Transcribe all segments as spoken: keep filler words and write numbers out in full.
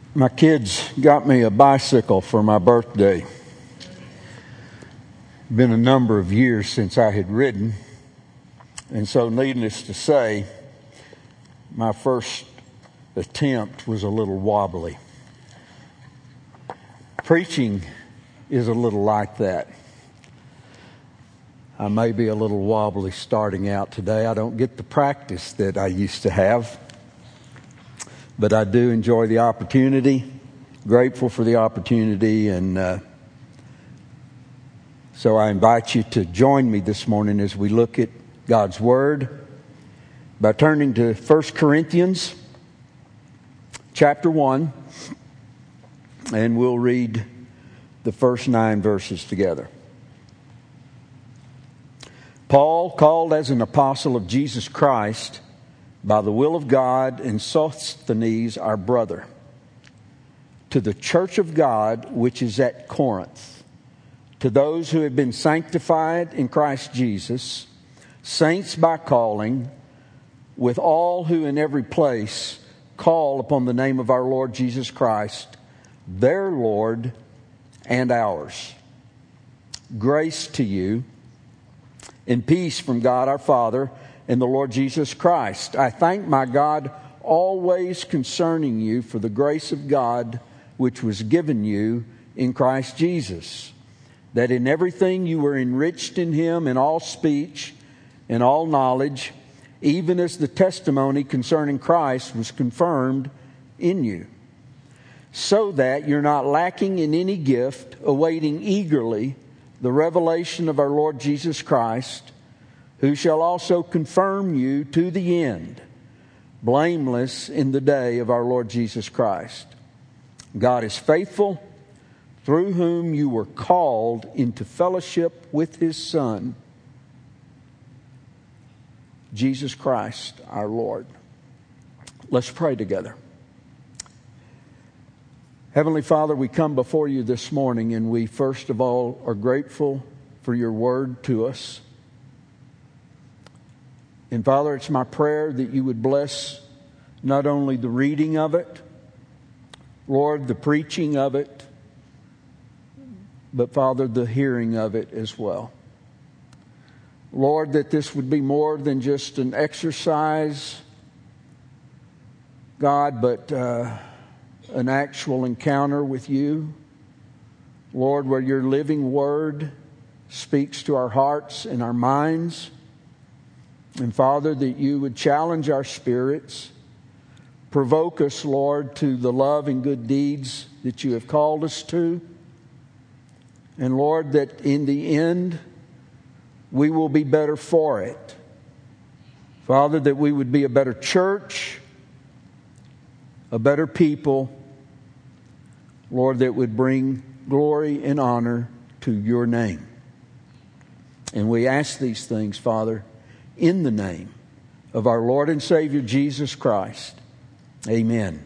My kids got me a bicycle for my birthday. Been a number of years since I had ridden, and so needless to say, my first attempt was a little wobbly. Preaching is a little like that. I may be a little wobbly starting out today. I don't get the practice that I used to have. But I do enjoy the opportunity, grateful for the opportunity, and uh, so I invite you to join me this morning as we look at God's Word by turning to First Corinthians chapter one, and we'll read the first nine verses together. Paul, called as an apostle of Jesus Christ, by the will of God, and Sosthenes, our brother, to the church of God which is at Corinth, to those who have been sanctified in Christ Jesus, saints by calling, with all who in every place call upon the name of our Lord Jesus Christ, their Lord and ours. Grace to you and peace from God our Father and the Lord Jesus Christ. I thank my God always concerning you for the grace of God which was given you in Christ Jesus, that in everything you were enriched in Him in all speech and all knowledge, even as the testimony concerning Christ was confirmed in you, so that you're not lacking in any gift, awaiting eagerly the revelation of our Lord Jesus Christ, who shall also confirm you to the end, blameless in the day of our Lord Jesus Christ. God is faithful, through whom you were called into fellowship with His Son, Jesus Christ our Lord. Let's pray together. Heavenly Father, we come before you this morning, and we first of all are grateful for your word to us. And Father, it's my prayer that you would bless not only the reading of it, Lord, the preaching of it, but Father, the hearing of it as well. Lord, that this would be more than just an exercise, God, but uh, an actual encounter with you. Lord, where your living word speaks to our hearts and our minds. And Father, that you would challenge our spirits, provoke us, Lord, to the love and good deeds that you have called us to. And Lord, that in the end, we will be better for it. Father, that we would be a better church, a better people, Lord, that would bring glory and honor to your name. And we ask these things, Father, in the name of our Lord and Savior, Jesus Christ. Amen.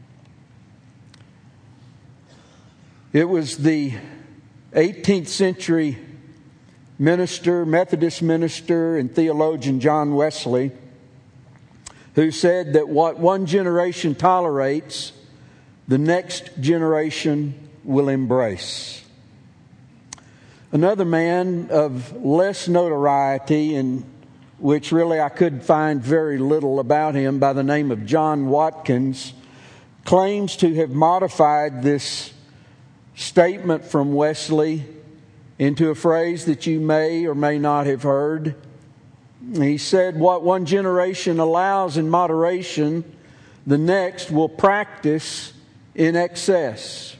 It was the eighteenth century minister, Methodist minister, and theologian John Wesley who said that what one generation tolerates, the next generation will embrace. Another man of less notoriety, and which really I could find very little about him, by the name of John Watkins, claims to have modified this statement from Wesley into a phrase that you may or may not have heard. He said, what one generation allows in moderation, the next will practice in excess.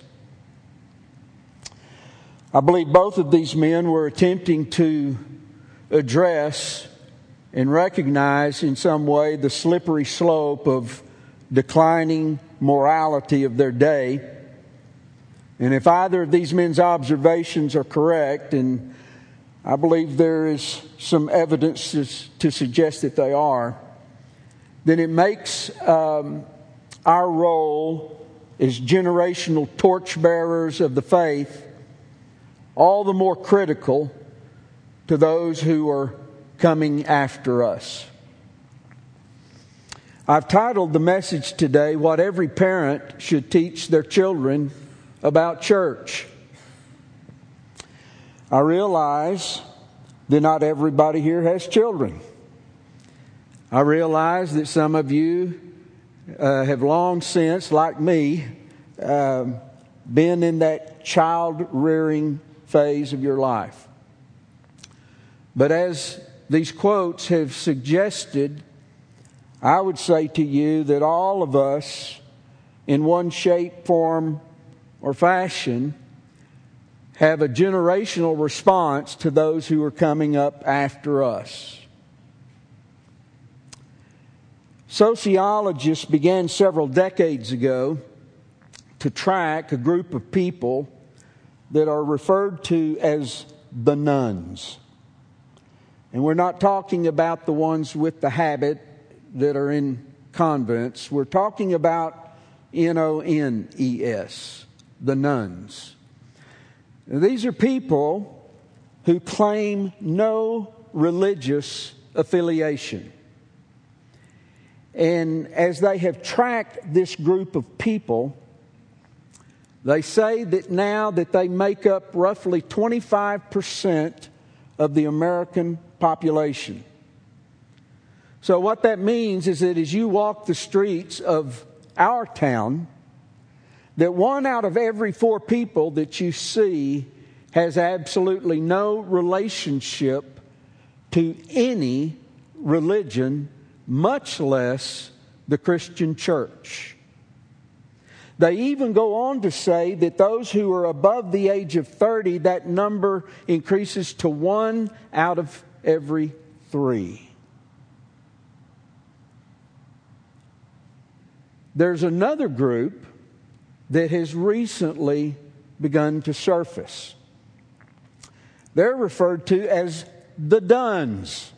I believe both of these men were attempting to address and recognize in some way the slippery slope of declining morality of their day. And if either of these men's observations are correct, and I believe there is some evidence to, to suggest that they are, then it makes um, our role as generational torchbearers of the faith all the more critical to those who are coming after us. I've titled the message today, What Every Parent Should Teach Their Children About Church. I realize that not everybody here has children. I realize that some of you uh, have long since, like me, uh, been in that child-rearing phase of your life. But as these quotes have suggested, I would say to you that all of us, in one shape, form, or fashion, have a generational response to those who are coming up after us. Sociologists began several decades ago to track a group of people that are referred to as the nones. And we're not talking about the ones with the habit that are in convents. We're talking about N O N E S, the nones. These are people who claim no religious affiliation. And as they have tracked this group of people, they say that now that they make up roughly twenty-five percent of the American population. So what that means is that as you walk the streets of our town, that one out of every four people that you see has absolutely no relationship to any religion, much less the Christian church. They even go on to say that those who are above the age of thirty, that number increases to one out of every three. There's another group that has recently begun to surface. They're referred to as the dones.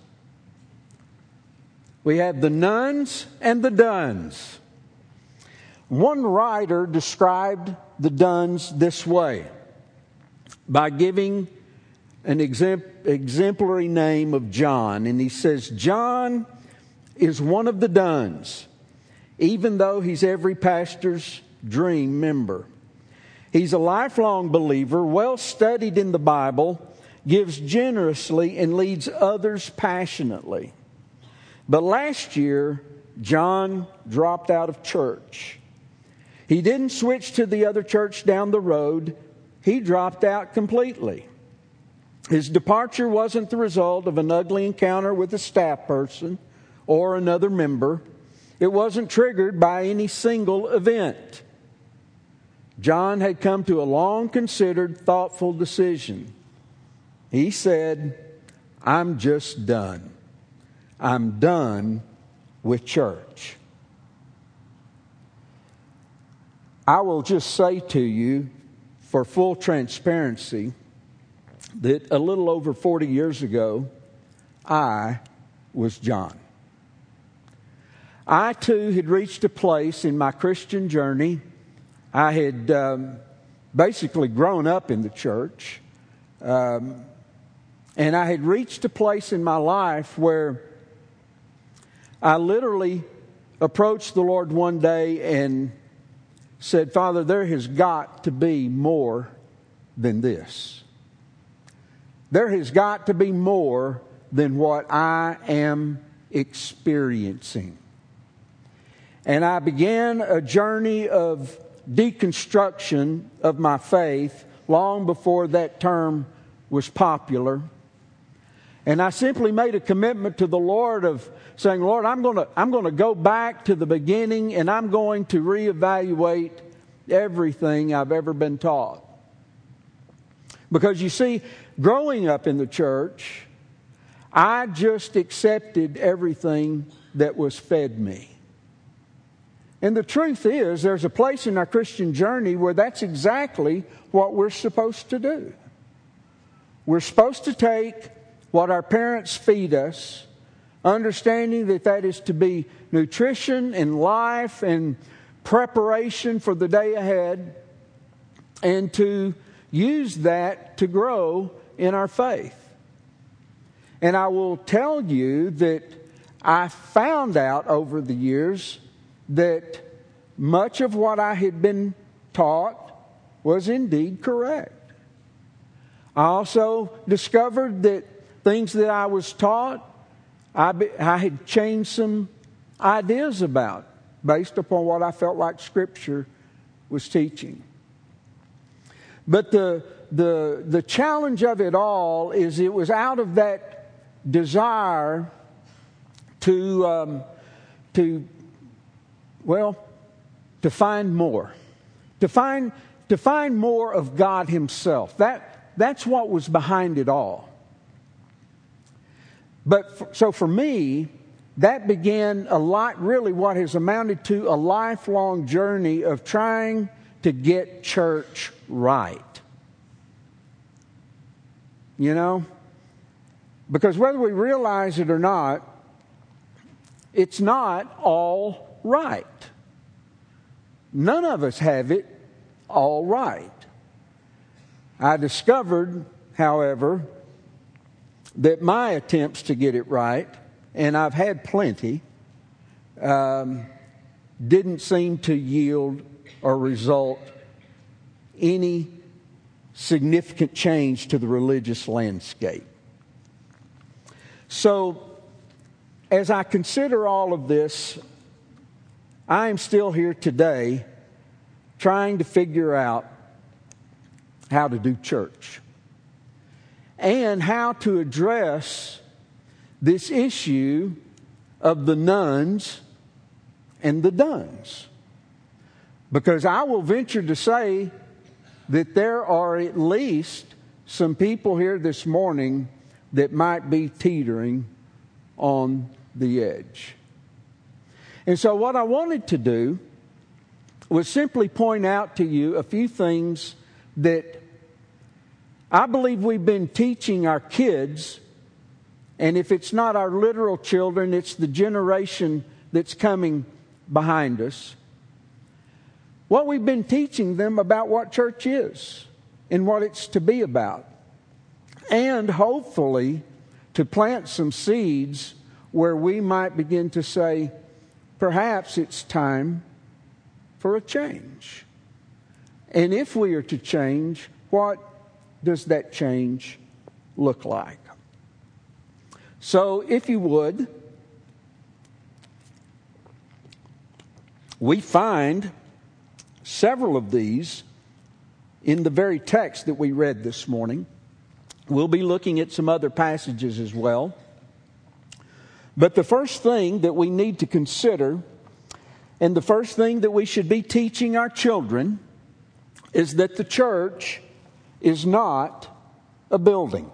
We have the nuns and the dones. One writer described the dones this way by giving an exemplary name of John. And he says, John is one of the dones, even though he's every pastor's dream member. He's a lifelong believer, well studied in the Bible, gives generously, and leads others passionately. But last year, John dropped out of church. He didn't switch to the other church down the road. He dropped out completely. His departure wasn't the result of an ugly encounter with a staff person or another member. It wasn't triggered by any single event. John had come to a long-considered, thoughtful decision. He said, I'm just done. I'm done with church. I will just say to you, for full transparency, that a little over forty years ago, I was John. I too had reached a place in my Christian journey. I had um, basically grown up in the church. Um, and I had reached a place in my life where I literally approached the Lord one day and said, Father, there has got to be more than this. There has got to be more than what I am experiencing. And I began a journey of deconstruction of my faith long before that term was popular. And I simply made a commitment to the Lord of saying, Lord, I'm going to I'm going to go back to the beginning, and I'm going to reevaluate everything I've ever been taught. Because you see, growing up in the church, I just accepted everything that was fed me. And the truth is, there's a place in our Christian journey where that's exactly what we're supposed to do. We're supposed to take what our parents feed us, understanding that that is to be nutrition and life and preparation for the day ahead, and to use that to grow in our faith. And I will tell you that I found out over the years that much of what I had been taught was indeed correct. I also discovered that things that I was taught, I, be, I had changed some ideas about based upon what I felt like Scripture was teaching. But the, the, the challenge of it all is it was out of that desire to, um, to well, to find more. To find, to find more of God Himself. That, that's what was behind it all. But for, so for me, that began a lot, really what has amounted to a lifelong journey of trying to get church right. You know? Because whether we realize it or not, it's not all right. None of us have it all right. I discovered, however, that my attempts to get it right, and I've had plenty, um, didn't seem to yield or result any significant change to the religious landscape. So, as I consider all of this, I am still here today trying to figure out how to do church and how to address this issue of the nones and the dones. Because I will venture to say that there are at least some people here this morning that might be teetering on the edge. And so what I wanted to do was simply point out to you a few things that I believe we've been teaching our kids, and if it's not our literal children, it's the generation that's coming behind us. What we've been teaching them about what church is and what it's to be about. And hopefully to plant some seeds where we might begin to say, perhaps it's time for a change. And if we are to change, what does that change look like? So, if you would, we find several of these in the very text that we read this morning. We'll be looking at some other passages as well. But the first thing that we need to consider, and the first thing that we should be teaching our children, is that the church is not a building.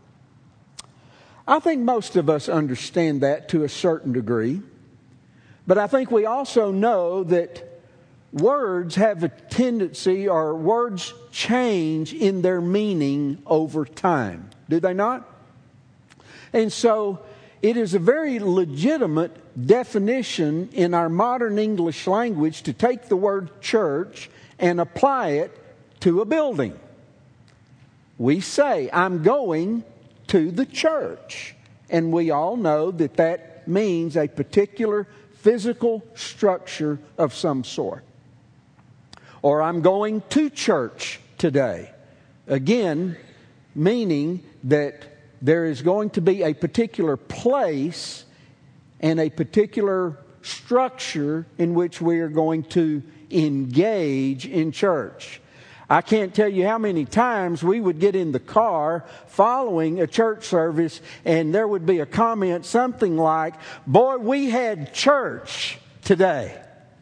I think most of us understand that to a certain degree. But I think we also know that words have a tendency, or words change in their meaning over time. Do they not? And so it is a very legitimate definition in our modern English language to take the word church and apply it to a building. We say, I'm going to the church. And we all know that that means a particular physical structure of some sort. Or I'm going to church today. Again, meaning that there is going to be a particular place and a particular structure in which we are going to engage in church. I can't tell you how many times we would get in the car following a church service and there would be a comment something like, "Boy, we had church today."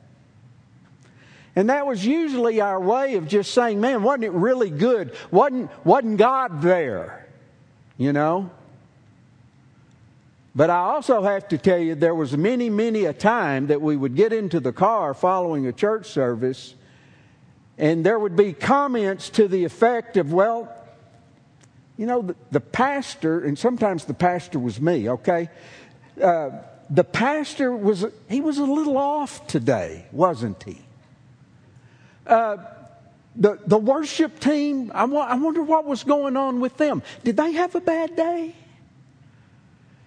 And that was usually our way of just saying, man, wasn't it really good? Wasn't, wasn't God there? You know? But I also have to tell you, there was many, many a time that we would get into the car following a church service, and there would be comments to the effect of, well, you know, the, the pastor, and sometimes the pastor was me, okay? Uh, the pastor was, he was a little off today, wasn't he? Uh, the, the worship team, I, wa- I wonder what was going on with them. Did they have a bad day?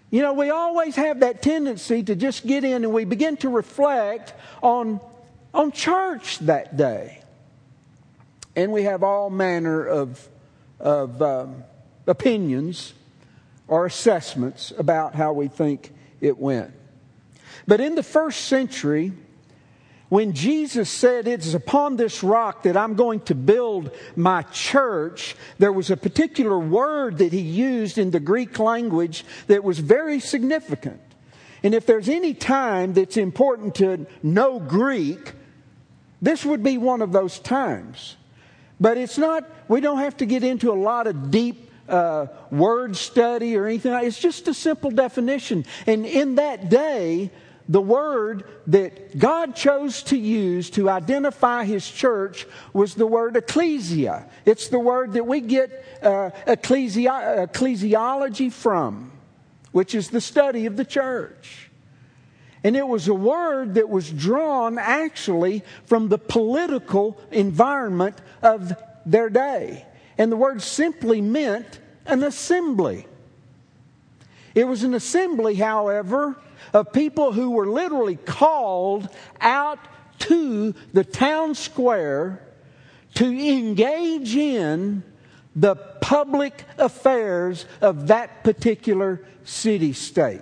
You know, we always have that tendency to just get in and we begin to reflect on, on church that day. And we have all manner of, of um, opinions or assessments about how we think it went. But in the first century, when Jesus said, "It is upon this rock that I'm going to build my church," there was a particular word that he used in the Greek language that was very significant. And if there's any time that's important to know Greek, this would be one of those times. But it's not, we don't have to get into a lot of deep uh, word study or anything. It's just a simple definition. And in that day, the word that God chose to use to identify His church was the word ecclesia. It's the word that we get uh, ecclesi- ecclesiology from, which is the study of the church. And it was a word that was drawn actually from the political environment of their day. And the word simply meant an assembly. It was an assembly, however, of people who were literally called out to the town square to engage in the public affairs of that particular city-state.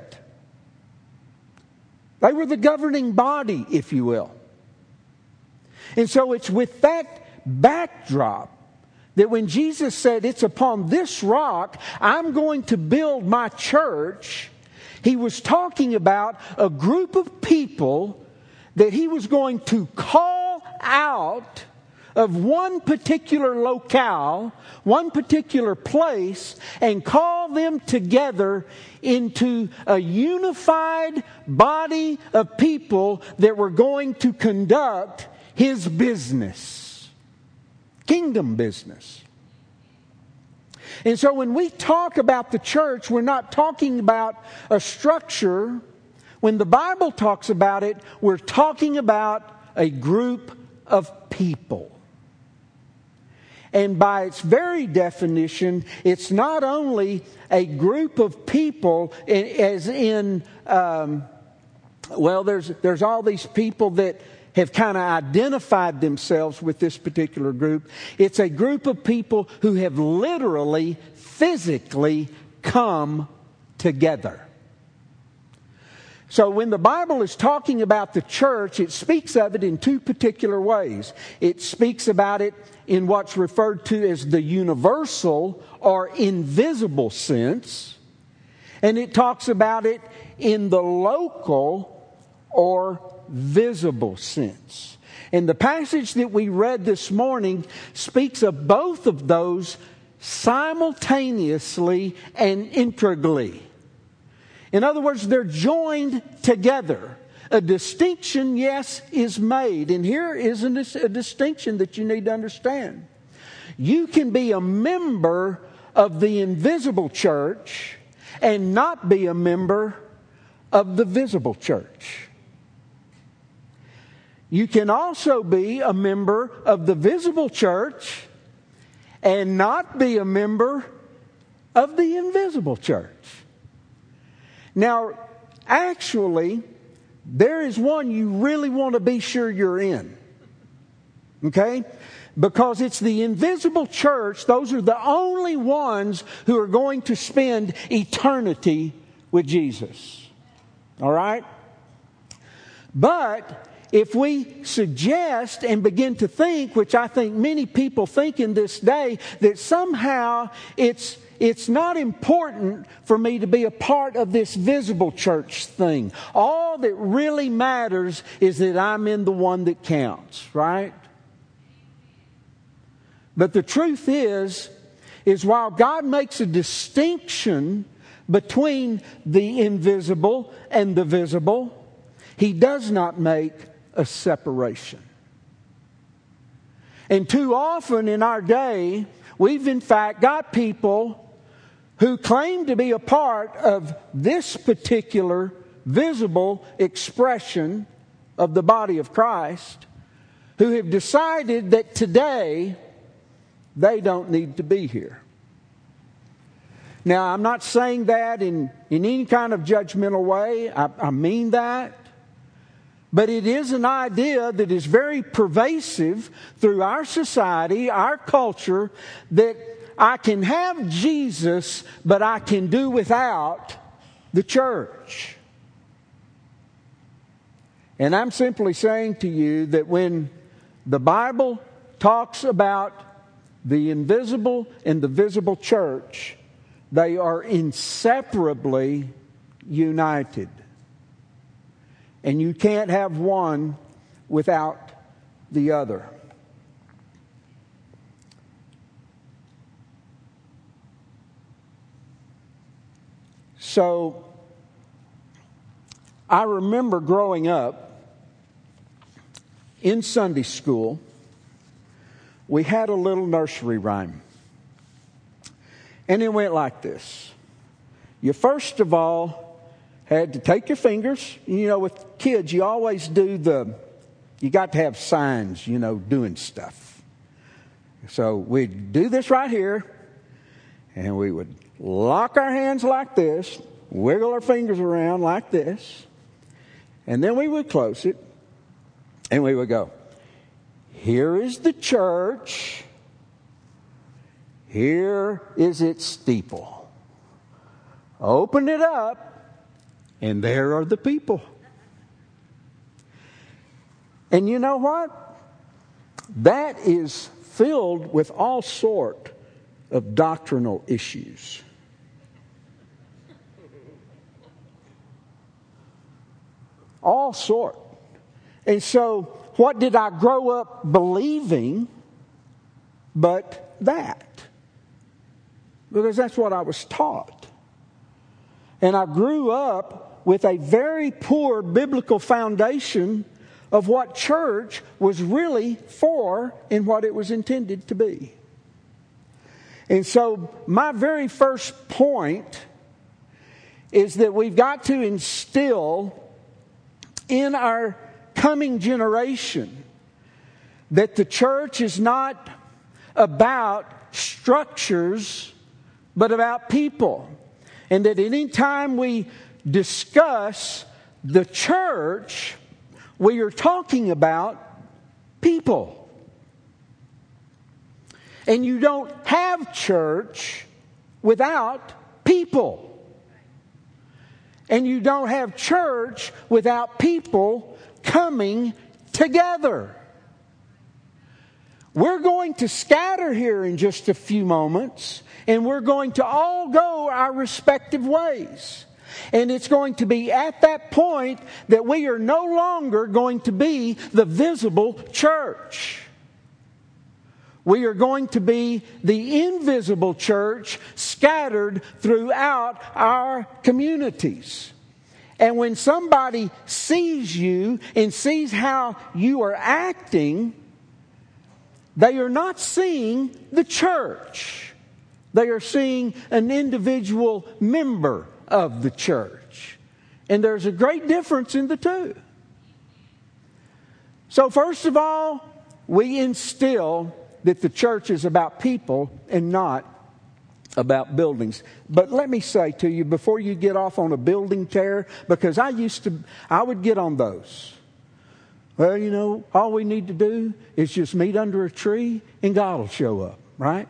They were the governing body, if you will. And so it's with that backdrop that when Jesus said, "It's upon this rock I'm going to build my church," He was talking about a group of people that He was going to call out of one particular locale, one particular place, and call them together into a unified body of people that were going to conduct His business, kingdom business. And so when we talk about the church, we're not talking about a structure. When the Bible talks about it, we're talking about a group of people. And by its very definition, it's not only a group of people as in, um, well, there's, there's all these people that have kind of identified themselves with this particular group. It's a group of people who have literally, physically come together. So when the Bible is talking about the church, it speaks of it in two particular ways. It speaks about it in what's referred to as the universal or invisible sense. And it talks about it in the local or visible sense. And the passage that we read this morning speaks of both of those simultaneously and integrally. In other words, they're joined together. A distinction, yes, is made. And here is a distinction that you need to understand. You can be a member of the invisible church and not be a member of the visible church. You can also be a member of the visible church and not be a member of the invisible church. Now, actually, there is one you really want to be sure you're in. Okay? Because it's the invisible church. Those are the only ones who are going to spend eternity with Jesus. All right? But if we suggest and begin to think, which I think many people think in this day, that somehow it's It's not important for me to be a part of this visible church thing. All that really matters is that I'm in the one that counts, right? But the truth is, is while God makes a distinction between the invisible and the visible, He does not make a separation. And too often in our day, we've in fact got people who claim to be a part of this particular visible expression of the body of Christ, who have decided that today they don't need to be here. Now, I'm not saying that in, in any kind of judgmental way. I, I mean that. But it is an idea that is very pervasive through our society, our culture, that I can have Jesus, but I can do without the church. And I'm simply saying to you that when the Bible talks about the invisible and the visible church, they are inseparably united. And you can't have one without the other. So, I remember growing up in Sunday school, we had a little nursery rhyme. And it went like this. You first of all had to take your fingers. You know, with kids, you always do the, you got to have signs, you know, doing stuff. So we'd do this right here, and we would lock our hands like this, wiggle our fingers around like this, and then we would close it, and we would go, here is the church, here is its steeple. Open it up, and there are the people. And you know what? That is filled with all sort of doctrinal issues. All sort. And so, what did I grow up believing but that? Because that's what I was taught. And I grew up with a very poor biblical foundation of what church was really for and what it was intended to be. And so my very first point is that we've got to instill in our coming generation that the church is not about structures, but about people. And that any time we discuss the church, we are talking about people. And you don't have church without people. And you don't have church without people coming together. We're going to scatter here in just a few moments, and we're going to all go our respective ways. And it's going to be at that point that we are no longer going to be the visible church. We are going to be the invisible church scattered throughout our communities. And when somebody sees you and sees how you are acting, they are not seeing the church. They are seeing an individual member of the church. And there's a great difference in the two. So first of all, we instill that the church is about people and not about buildings. But let me say to you, before you get off on a building tear, because I used to, I would get on those. Well, you know, all we need to do is just meet under a tree and God will show up, right?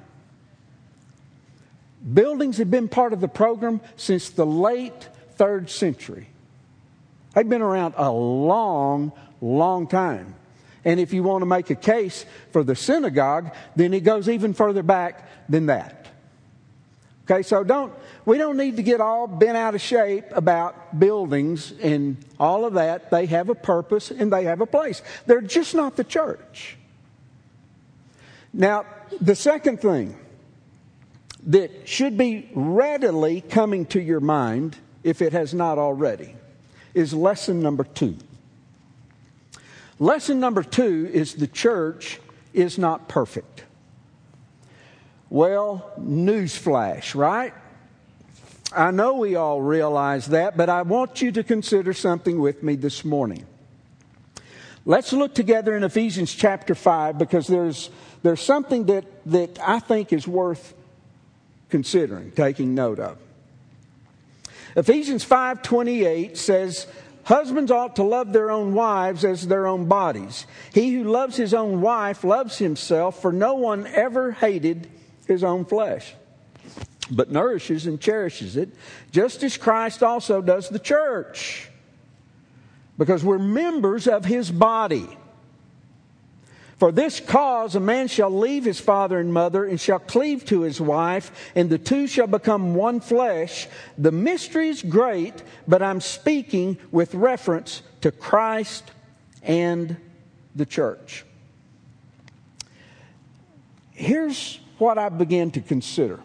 Buildings have been part of the program since the late third century. They've been around a long, long time. And if you want to make a case for the synagogue, then it goes even further back than that. Okay, so don't we don't need to get all bent out of shape about buildings and all of that. They have a purpose and they have a place. They're just not the church. Now, the second thing that should be readily coming to your mind, if it has not already, is lesson number two. Lesson number two is the church is not perfect. Well, newsflash, right? I know we all realize that, but I want you to consider something with me this morning. Let's look together in Ephesians chapter five, because there's there's something that, that I think is worth considering, taking note of. Ephesians five twenty-eight says, husbands ought to love their own wives as their own bodies. He who loves his own wife loves himself, for no one ever hated his own flesh, but nourishes and cherishes it, just as Christ also does the church, because we're members of his body. For this cause a man shall leave his father and mother and shall cleave to his wife, and the two shall become one flesh. The mystery is great, but I'm speaking with reference to Christ and the church. Here's what I began to consider.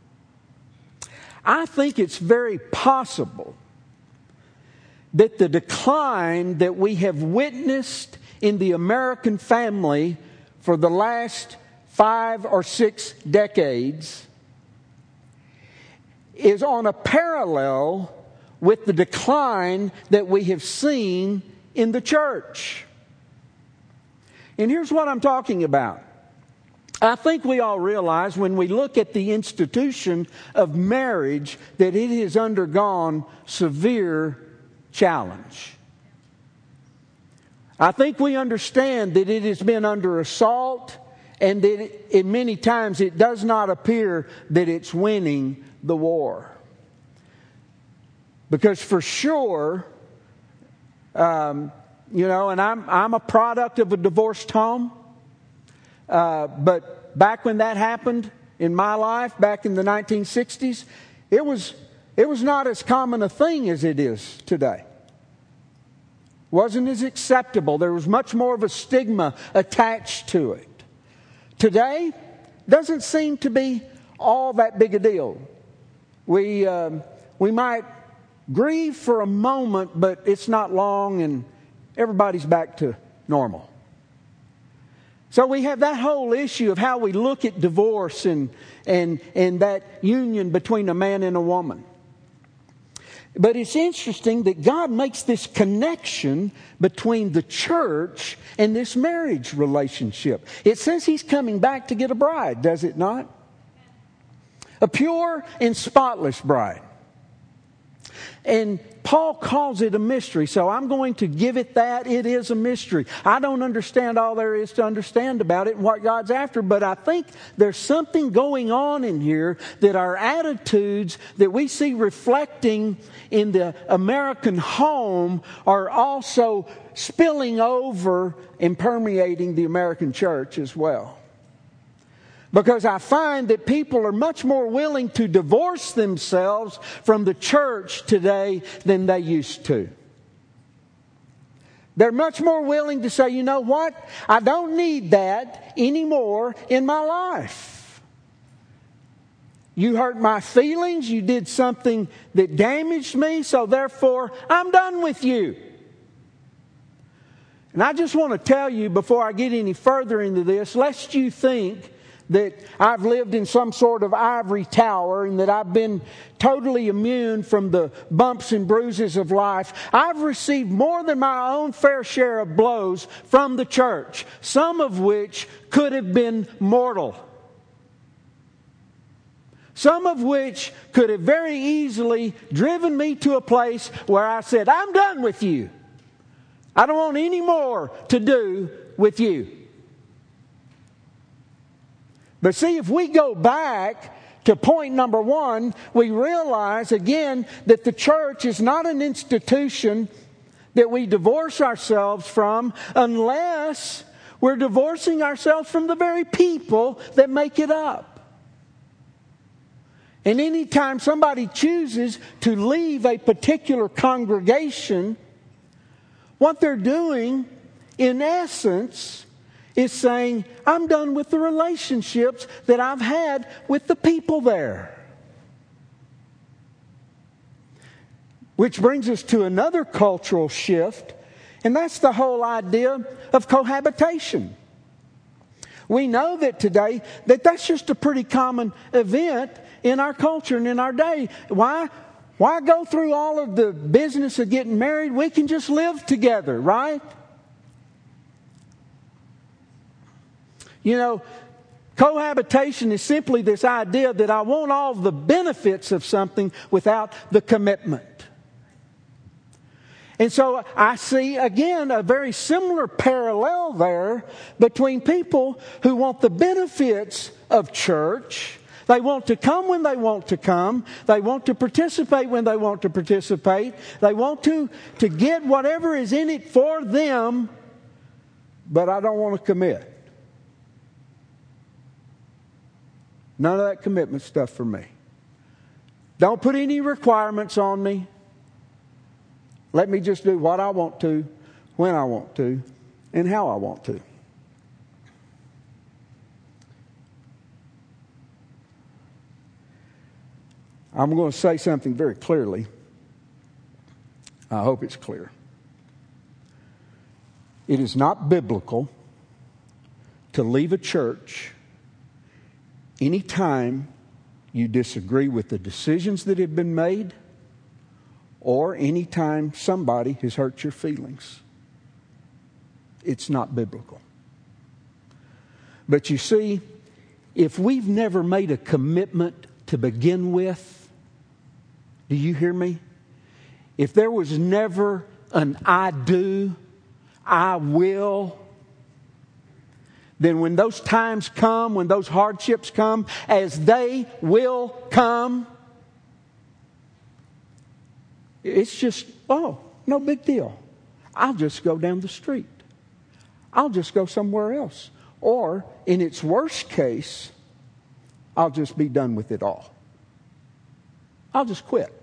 I think it's very possible that the decline that we have witnessed in the American family for the last five or six decades is on a parallel with the decline that we have seen in the church. And here's what I'm talking about. I think we all realize when we look at the institution of marriage that it has undergone severe challenge. I think we understand that it has been under assault, and that it, it, many times it does not appear that it's winning the war. Because for sure, um, you know, and I'm I'm a product of a divorced home. Uh, but back when that happened in my life, back in the nineteen sixties, it was it was not as common a thing as it is today. Wasn't as acceptable. There was much more of a stigma attached to it. Today, doesn't seem to be all that big a deal. We um, we might grieve for a moment, but it's not long, and everybody's back to normal. So we have that whole issue of how we look at divorce and and and that union between a man and a woman. But it's interesting that God makes this connection between the church and this marriage relationship. It says He's coming back to get a bride, does it not? A pure and spotless bride. And Paul calls it a mystery, so I'm going to give it that. It is a mystery. I don't understand all there is to understand about it and what God's after, but I think there's something going on in here that our attitudes that we see reflecting in the American home are also spilling over and permeating the American church as well. Because I find that people are much more willing to divorce themselves from the church today than they used to. They're much more willing to say, you know what? I don't need that anymore in my life. You hurt my feelings. You did something that damaged me. So therefore, I'm done with you. And I just want to tell you before I get any further into this, lest you think that I've lived in some sort of ivory tower and that I've been totally immune from the bumps and bruises of life. I've received more than my own fair share of blows from the church, some of which could have been mortal. Some of which could have very easily driven me to a place where I said, I'm done with you. I don't want any more to do with you. But see, if we go back to point number one, we realize again that the church is not an institution that we divorce ourselves from unless we're divorcing ourselves from the very people that make it up. And anytime somebody chooses to leave a particular congregation, what they're doing, in essence, is saying, I'm done with the relationships that I've had with the people there. Which brings us to another cultural shift, and that's the whole idea of cohabitation. We know that today that that's just a pretty common event in our culture and in our day. Why? Why go through all of the business of getting married? We can just live together, right? You know, Cohabitation is simply this idea that I want all the benefits of something without the commitment. And so I see, again, a very similar parallel there between people who want the benefits of church. They want to come when they want to come. They want to participate when they want to participate. They want to, to get whatever is in it for them, but I don't want to commit. None of that commitment stuff for me. Don't put any requirements on me. Let me just do what I want to, when I want to, and how I want to. I'm going to say something very clearly. I hope it's clear. It is not biblical to leave a church anytime you disagree with the decisions that have been made, or anytime somebody has hurt your feelings. It's not biblical. But you see, if we've never made a commitment to begin with, do you hear me? If there was never an I do, I will, then when those times come, when those hardships come, as they will come, it's just, oh, no big deal. I'll just go down the street. I'll just go somewhere else. Or, in its worst case, I'll just be done with it all. I'll just quit.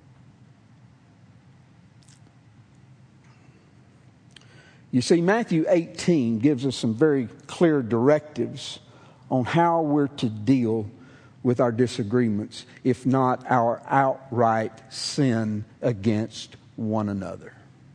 You see, Matthew eighteen gives us some very clear directives on how we're to deal with our disagreements, if not our outright sin against one another.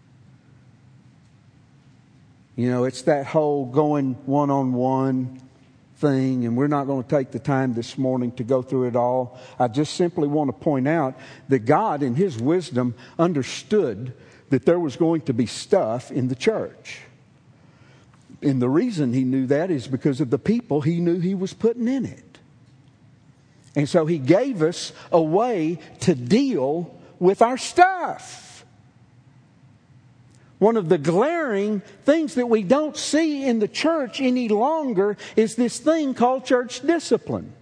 You know, it's that whole going one-on-one thing, and we're not going to take the time this morning to go through it all. I just simply want to point out that God, in His wisdom, understood that there was going to be stuff in the church. And the reason He knew that is because of the people He knew He was putting in it. And so He gave us a way to deal with our stuff. One of the glaring things that we don't see in the church any longer is this thing called church discipline.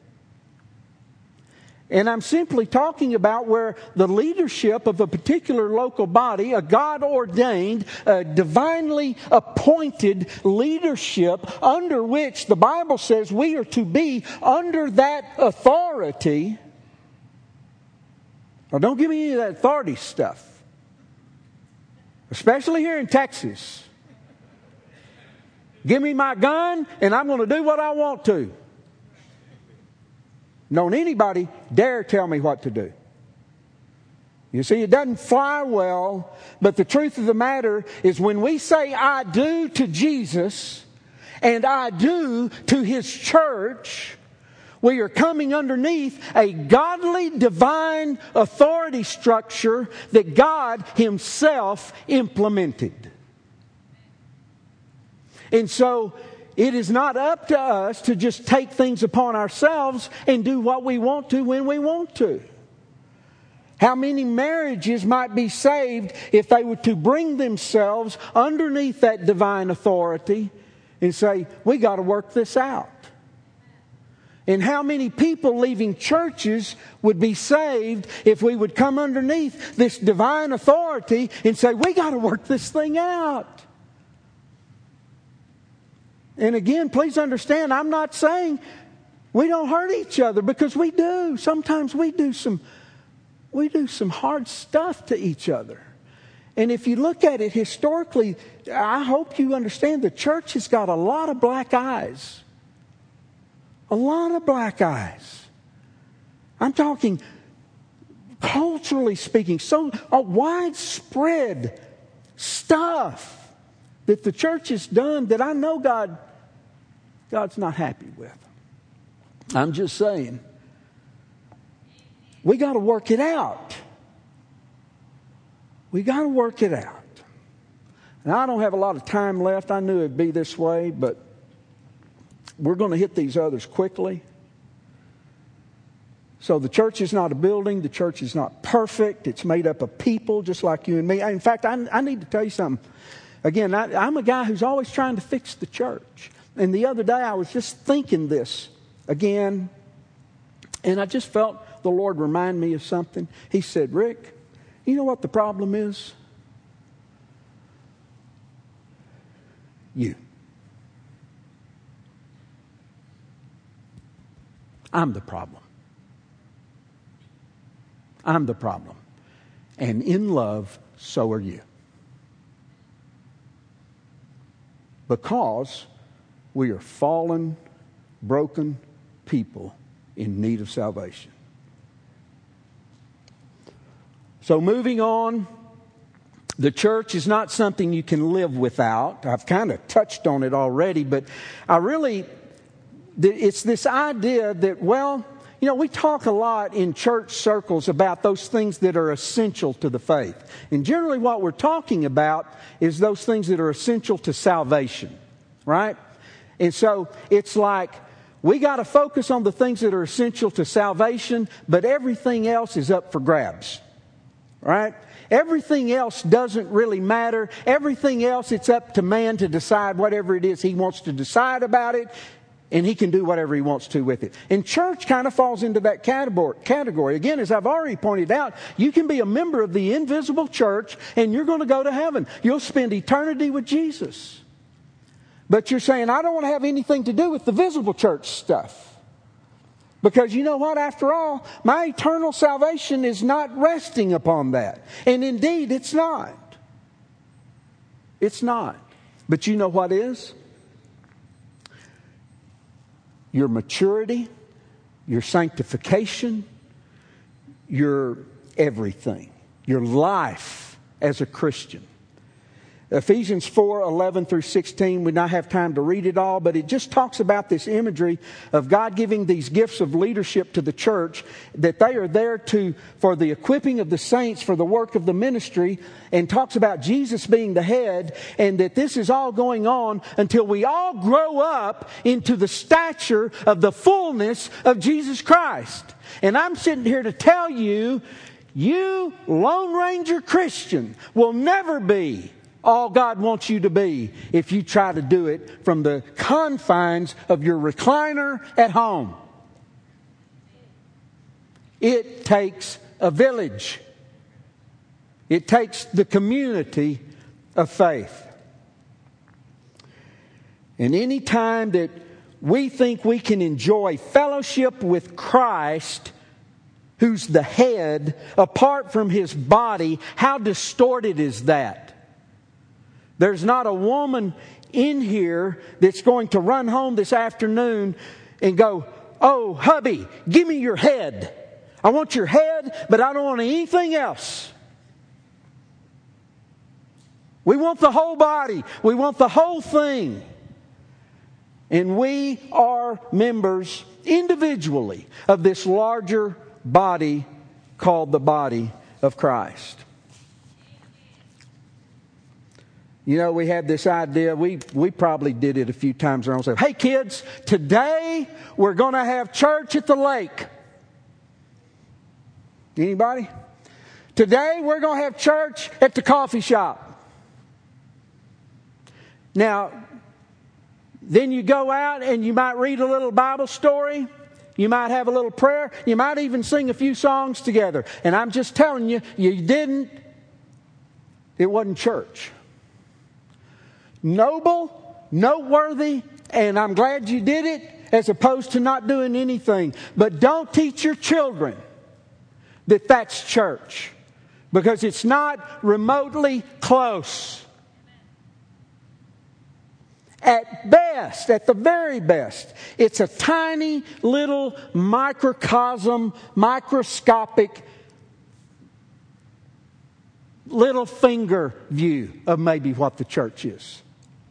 And I'm simply talking about where the leadership of a particular local body, a God-ordained, a divinely appointed leadership under which the Bible says we are to be under that authority. Now, don't give me any of that authority stuff. Especially here in Texas. Give me my gun and I'm going to do what I want to. Don't anybody dare tell me what to do. You see, it doesn't fly well, but the truth of the matter is when we say I do to Jesus and I do to His church, we are coming underneath a godly, divine authority structure that God Himself implemented. And so, it is not up to us to just take things upon ourselves and do what we want to when we want to. How many marriages might be saved if they were to bring themselves underneath that divine authority and say, we got to work this out? And how many people leaving churches would be saved if we would come underneath this divine authority and say, we got to work this thing out? And again, please understand, I'm not saying we don't hurt each other, because we do. Sometimes we do some we do some hard stuff to each other. And if you look at it historically, I hope you understand the church has got a lot of black eyes. A lot of black eyes. I'm talking culturally speaking, so a widespread stuff that the church has done that I know God God's not happy with. I'm just saying, we got to work it out. We got to work it out. Now, I don't have a lot of time left. I knew it'd be this way, but we're going to hit these others quickly. So the church is not a building. The church is not perfect. It's made up of people just like you and me. In fact, I, I need to tell you something. Again, I, I'm a guy who's always trying to fix the church. And the other day I was just thinking this again. And I just felt the Lord remind me of something. He said, Rick, you know what the problem is? You. I'm the problem. I'm the problem. And in love, so are you. Because we are fallen, broken people in need of salvation. So moving on, the church is not something you can live without. I've kind of touched on it already, but I really, it's this idea that, well, you know, we talk a lot in church circles about those things that are essential to the faith. And generally what we're talking about is those things that are essential to salvation, right? And so it's like we got to focus on the things that are essential to salvation, but everything else is up for grabs, right? Everything else doesn't really matter. Everything else, it's up to man to decide whatever it is he wants to decide about it. And he can do whatever he wants to with it. And church kind of falls into that category. Again, as I've already pointed out, you can be a member of the invisible church and you're going to go to heaven. You'll spend eternity with Jesus. But you're saying, I don't want to have anything to do with the visible church stuff. Because you know what? After all, my eternal salvation is not resting upon that. And indeed, it's not. It's not. But you know what is? Your maturity, your sanctification, your everything, your life as a Christian. Ephesians four, eleven through sixteen, we not have time to read it all, but it just talks about this imagery of God giving these gifts of leadership to the church, that they are there to for the equipping of the saints for the work of the ministry, and talks about Jesus being the head, and that this is all going on until we all grow up into the stature of the fullness of Jesus Christ. And I'm sitting here to tell you, you Lone Ranger Christian will never be all God wants you to be if you try to do it from the confines of your recliner at home. It takes a village. It takes the community of faith. And any time that we think we can enjoy fellowship with Christ, who's the head, apart from His body, how distorted is that? There's not a woman in here that's going to run home this afternoon and go, oh, hubby, give me your head. I want your head, but I don't want anything else. We want the whole body. We want the whole thing. And we are members individually of this larger body called the body of Christ. You know, we had this idea, we, we probably did it a few times around. Said, hey kids, today we're going to have church at the lake. Anybody? Today we're going to have church at the coffee shop. Now, then you go out and you might read a little Bible story. You might have a little prayer. You might even sing a few songs together. And I'm just telling you, you didn't. It wasn't church. Noble, noteworthy, and I'm glad you did it, as opposed to not doing anything. But don't teach your children that that's church, because it's not remotely close. At best, at the very best, it's a tiny little microcosm, microscopic little finger view of maybe what the church is.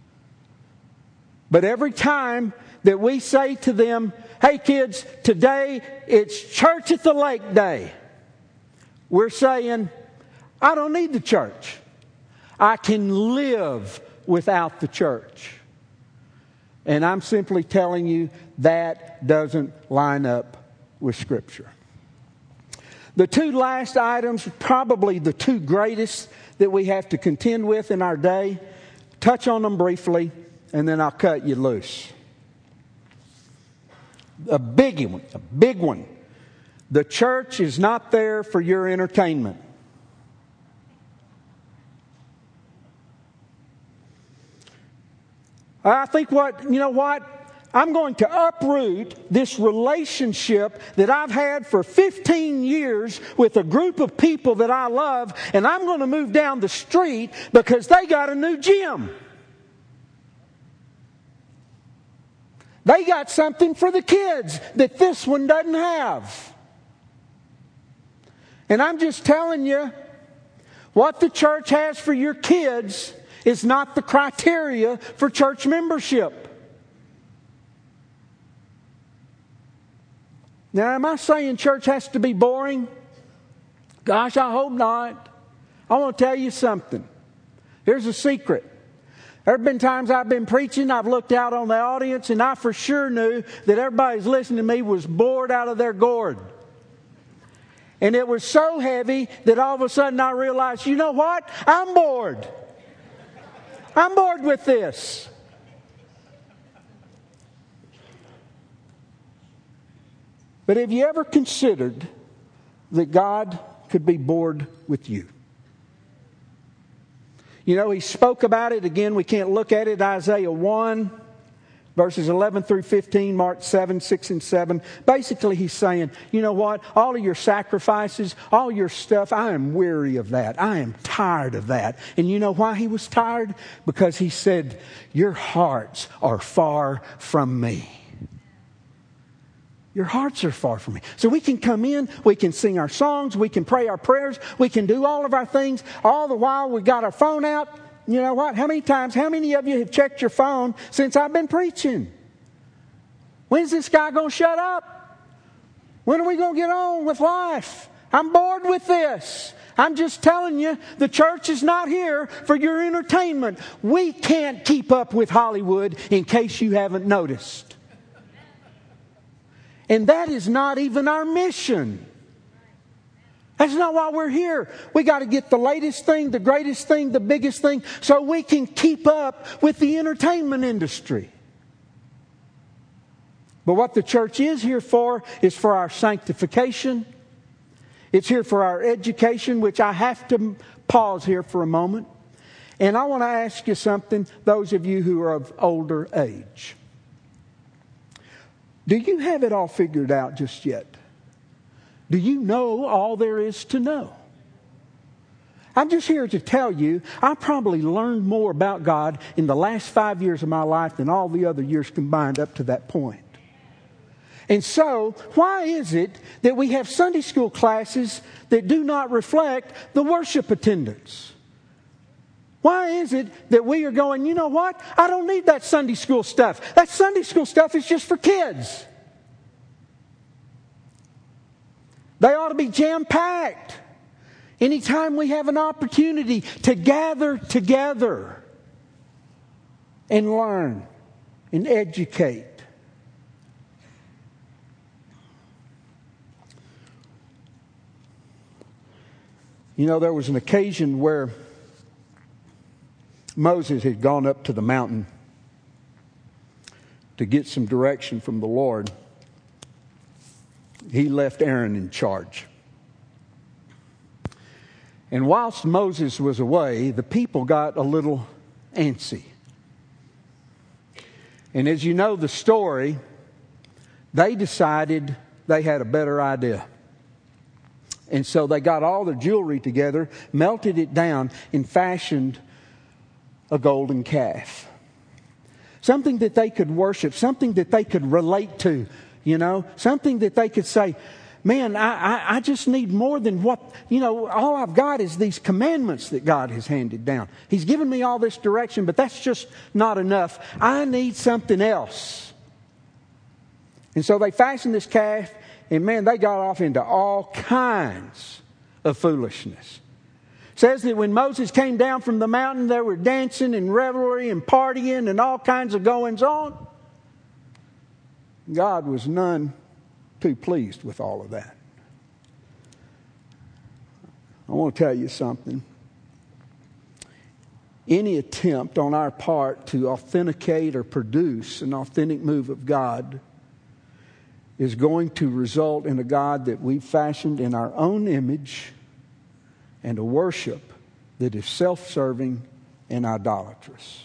But every time that we say to them, hey kids, today it's church at the lake day, we're saying, I don't need the church. I can live without the church. And I'm simply telling you that doesn't line up with Scripture. The two last items, probably the two greatest that we have to contend with in our day. Touch on them briefly, and then I'll cut you loose. A big one, a big one. The church is not there for your entertainment. I think what, you know what? I'm going to uproot this relationship that I've had for fifteen years with a group of people that I love, and I'm going to move down the street because they got a new gym. They got something for the kids that this one doesn't have. And I'm just telling you, what the church has for your kids is not the criteria for church membership. Now, am I saying church has to be boring? Gosh, I hope not. I want to tell you something. Here's a secret. There have been times I've been preaching, I've looked out on the audience, and I for sure knew that everybody's listening to me was bored out of their gourd. And it was so heavy that all of a sudden I realized, you know what? I'm bored. I'm bored with this. But have you ever considered that God could be bored with you? You know, He spoke about it. Again, we can't look at it. Isaiah one, verses eleven through fifteen, Mark seven, six and seven. Basically, He's saying, you know what? All of your sacrifices, all your stuff, I am weary of that. I am tired of that. And you know why He was tired? Because He said, your hearts are far from me. Your hearts are far from me. So we can come in, we can sing our songs, we can pray our prayers, we can do all of our things. All the while we got our phone out. You know what? How many times, how many of you have checked your phone since I've been preaching? When's this guy going to shut up? When are we going to get on with life? I'm bored with this. I'm just telling you, the church is not here for your entertainment. We can't keep up with Hollywood, in case you haven't noticed. And that is not even our mission. That's not why we're here. We got to get the latest thing, the greatest thing, the biggest thing, so we can keep up with the entertainment industry. But what the church is here for is for our sanctification. It's here for our education, which I have to pause here for a moment. And I want to ask you something, those of you who are of older age. Do you have it all figured out just yet? Do you know all there is to know? I'm just here to tell you, I probably learned more about God in the last five years of my life than all the other years combined up to that point. And so, why is it that we have Sunday school classes that do not reflect the worship attendance? Why is it that we are going, you know what? I don't need that Sunday school stuff. That Sunday school stuff is just for kids. They ought to be jam-packed. Anytime we have an opportunity to gather together and learn and educate. You know, there was an occasion where Moses had gone up to the mountain to get some direction from the Lord. He left Aaron in charge. And whilst Moses was away, the people got a little antsy. And as you know the story, they decided they had a better idea. And so they got all their jewelry together, melted it down, and fashioned a golden calf. Something that they could worship, something that they could relate to, you know, something that they could say, man, I, I, I just need more than what, you know, all I've got is these commandments that God has handed down. He's given me all this direction, but that's just not enough. I need something else. And so they fashioned this calf, and man, they got off into all kinds of foolishness. It says that when Moses came down from the mountain, they were dancing and revelry and partying and all kinds of goings on. God was none too pleased with all of that. I want to tell you something. Any attempt on our part to authenticate or produce an authentic move of God is going to result in a God that we've fashioned in our own image and a worship that is self-serving and idolatrous.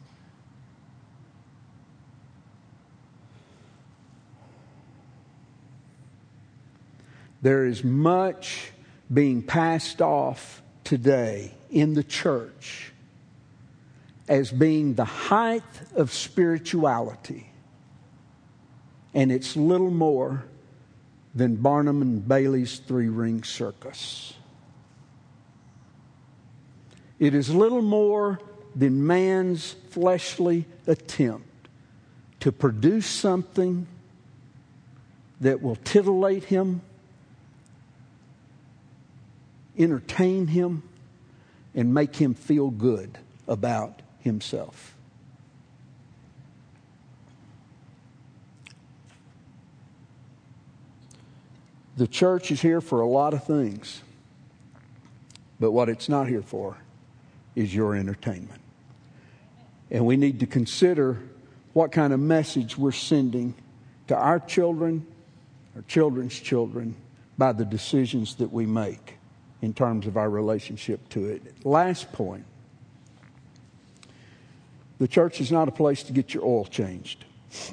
There is much being passed off today in the church as being the height of spirituality. And it's little more than Barnum and Bailey's three-ring circus. It is little more than man's fleshly attempt to produce something that will titillate him, entertain him, and make him feel good about himself. The church is here for a lot of things, but what it's not here for is your entertainment. And we need to consider what kind of message we're sending to our children, our children's children, by the decisions that we make in terms of our relationship to it. Last point. The church is not a place to get your oil changed.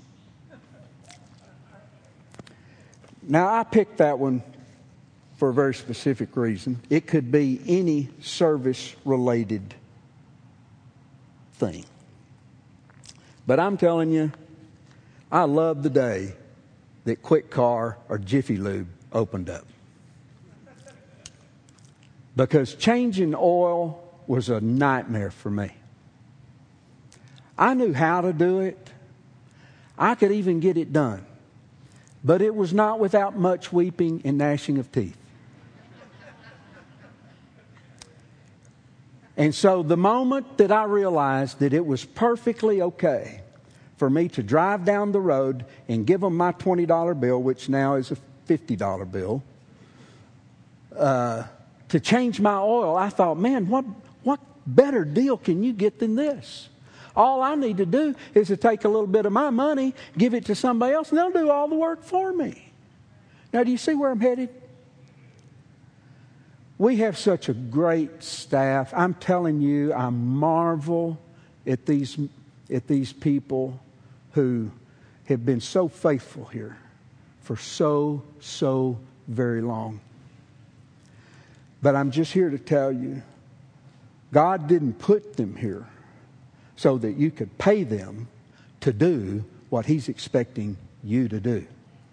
Now, I picked that one for a very specific reason. It could be any service-related thing. But I'm telling you, I love the day that Quick Car or Jiffy Lube opened up. Because changing oil was a nightmare for me. I knew how to do it. I could even get it done. But it was not without much weeping and gnashing of teeth. And so the moment that I realized that it was perfectly okay for me to drive down the road and give them my twenty dollar bill, which now is a fifty dollar bill, uh, to change my oil, I thought, man, what, what better deal can you get than this? All I need to do is to take a little bit of my money, give it to somebody else, and they'll do all the work for me. Now, do you see where I'm headed? We have such a great staff. I'm telling you, I marvel at these, at these people who have been so faithful here for so, so very long. But I'm just here to tell you, God didn't put them here so that you could pay them to do what He's expecting you to do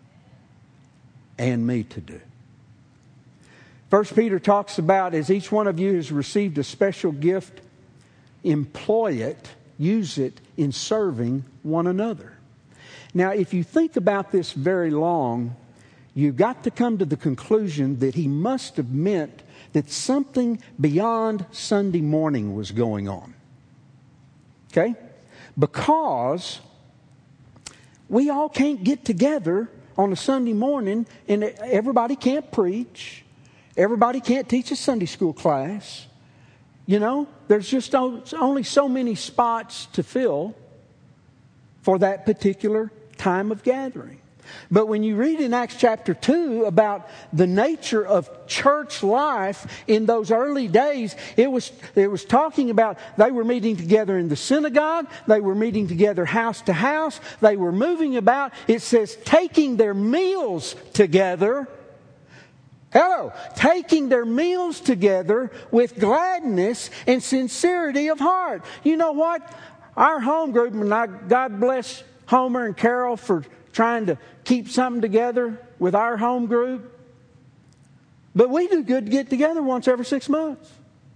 and me to do. First Peter talks about, as each one of you has received a special gift, employ it, use it in serving one another. Now, if you think about this very long, you've got to come to the conclusion that he must have meant that something beyond Sunday morning was going on. Okay? Because we all can't get together on a Sunday morning and everybody can't preach. Everybody can't teach a Sunday school class. You know, there's just only so many spots to fill for that particular time of gathering. But when you read in Acts chapter two about the nature of church life in those early days, it was, it was talking about they were meeting together in the synagogue, they were meeting together house to house, they were moving about, it says, taking their meals together. Hello, taking their meals together with gladness and sincerity of heart. You know what? Our home group, and I, God bless Homer and Carol for trying to keep something together with our home group. But we do good to get together once every six months.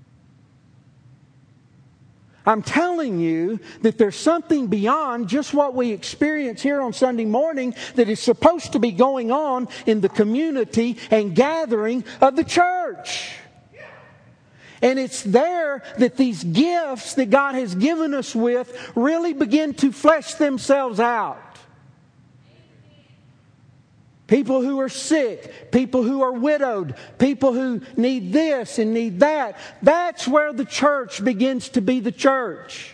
I'm telling you that there's something beyond just what we experience here on Sunday morning that is supposed to be going on in the community and gathering of the church. And it's there that these gifts that God has given us with really begin to flesh themselves out. people who are sick, people who are widowed, people who need this and need that. That's where the church begins to be the church.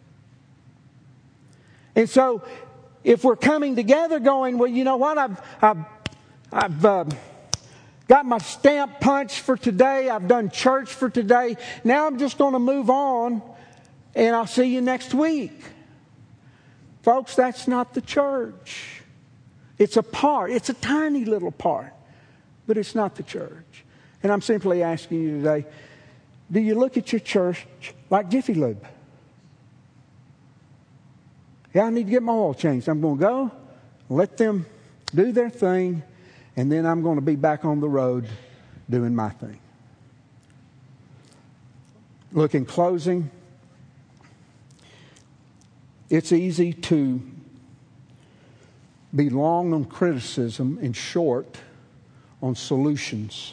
And so, if we're coming together going, well, you know what, I've, I've, I've uh, got my stamp punched for today, I've done church for today, now I'm just going to move on and I'll see you next week. Folks, that's not the church. It's a part, it's a tiny little part, but it's not the church. And I'm simply asking you today, do you look at your church like Jiffy Lube? Yeah, I need to get my oil changed. I'm going to go, let them do their thing, and then I'm going to be back on the road doing my thing. Look, in closing, it's easy to be long on criticism and short on solutions.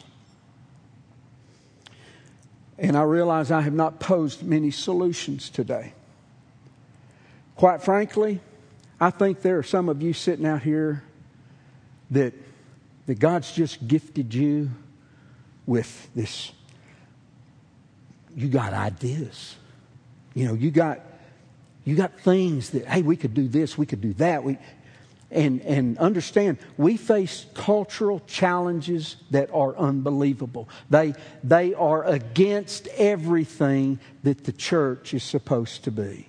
And I realize I have not posed many solutions today. Quite frankly, I think there are some of you sitting out here that, that God's just gifted you with this. You got ideas. You know, you got you got things that, hey, we could do this, we could do that. We and and understand, we face cultural challenges that are unbelievable. They they are against everything that the church is supposed to be.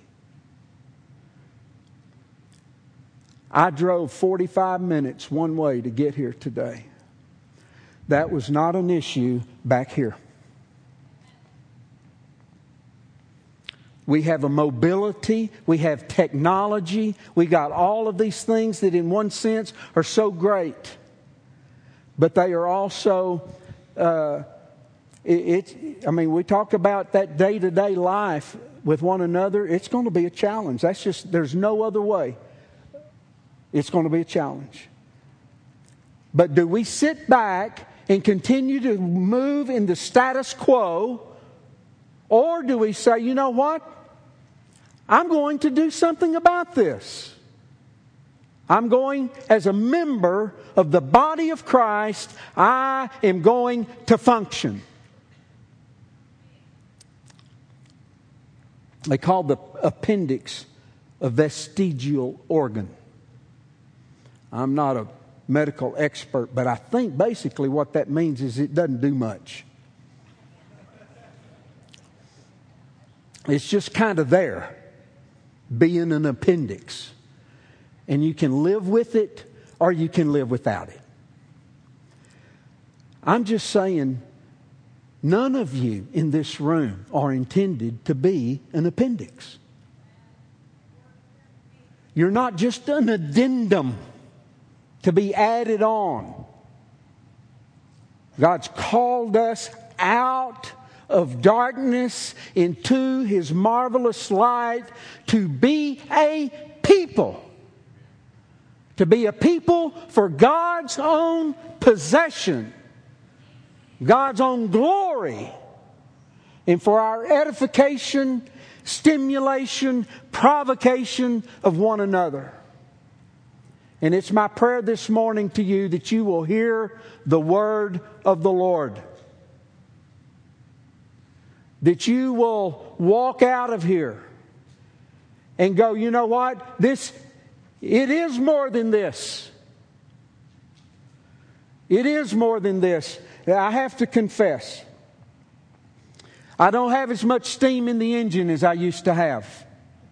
I drove forty-five minutes one way to get here today. That was not an issue back here. We have a mobility, we have technology, we got all of these things that in one sense are so great. But they are also, uh, it, it, I mean, we talk about that day-to-day life with one another. It's going to be a challenge. That's just, there's no other way. It's going to be a challenge. But do we sit back and continue to move in the status quo? Or do we say, you know what? I'm going to do something about this. I'm going, as a member of the body of Christ, I am going to function. They call the appendix a vestigial organ. I'm not a medical expert, but I think basically what that means is it doesn't do much. It's just kind of there, being an appendix. And you can live with it or you can live without it. I'm just saying, none of you in this room are intended to be an appendix. You're not just an addendum to be added on. God's called us out of darkness into His marvelous light to be a people. To be a people for God's own possession, God's own glory, and for our edification, stimulation, provocation of one another. And it's my prayer this morning to you that you will hear the word of the Lord. That you will walk out of here and go, you know what? This, it is more than this. It is more than this. I have to confess, I don't have as much steam in the engine as I used to have.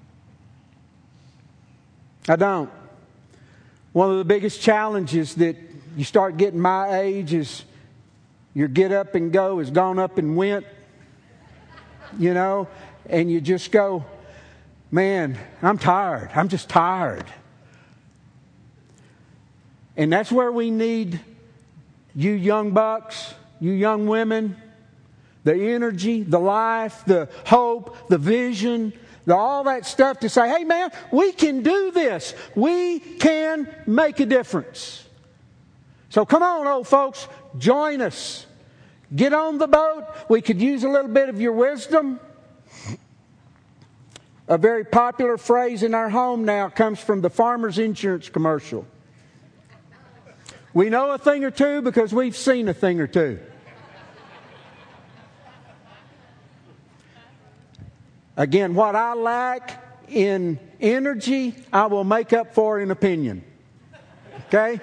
I don't. One of the biggest challenges that you start getting my age is your get up and go has gone up and went. You know, and you just go, man, I'm tired. I'm just tired. And that's where we need you young bucks, you young women, the energy, the life, the hope, the vision, the, all that stuff to say, hey man, we can do this. We can make a difference. So come on, old folks, join us. Get on the boat. We could use a little bit of your wisdom. A very popular phrase in our home now comes from the Farmers Insurance commercial. We know a thing or two because we've seen a thing or two. Again, what I lack in energy, I will make up for in opinion. Okay?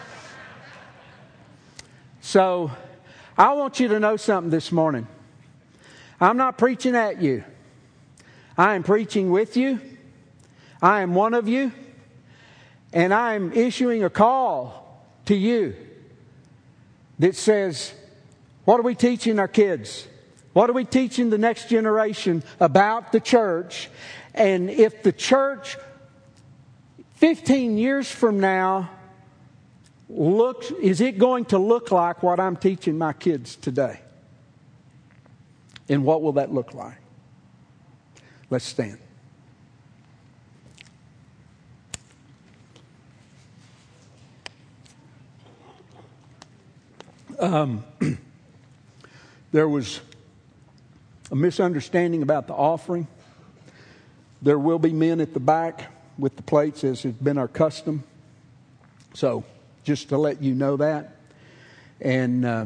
So, I want you to know something this morning. I'm not preaching at you. I am preaching with you. I am one of you. And I am issuing a call to you that says, what are we teaching our kids? What are we teaching the next generation about the church? And if the church fifteen years from now looks, is it going to look like what I'm teaching my kids today? And what will that look like? Let's stand. Um, there was a misunderstanding about the offering. There will be men at the back with the plates, as has been our custom. So, just to let you know that. And uh,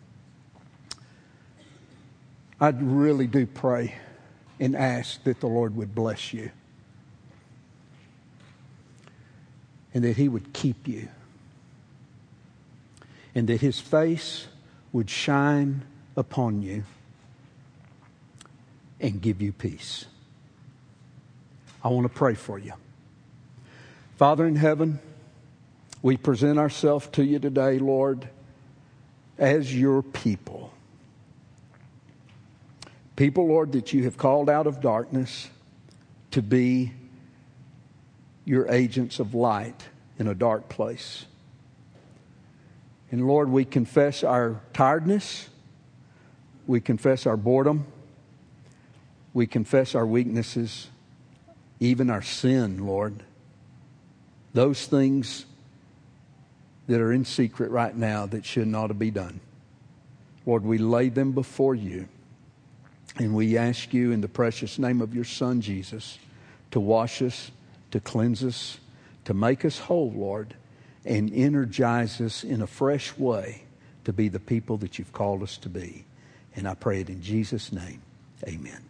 I really do pray and ask that the Lord would bless you. And that He would keep you. And that His face would shine upon you and give you peace. I want to pray for you. Father in heaven, we present ourselves to you today, Lord, as your people. People, Lord, that you have called out of darkness to be your agents of light in a dark place. And Lord, we confess our tiredness. We confess our boredom. We confess our weaknesses, even our sin, Lord. Those things that are in secret right now that should not be done. Lord, we lay them before you. And we ask you in the precious name of your Son, Jesus, to wash us, to cleanse us, to make us whole, Lord, and energize us in a fresh way to be the people that you've called us to be. And I pray it in Jesus' name. Amen.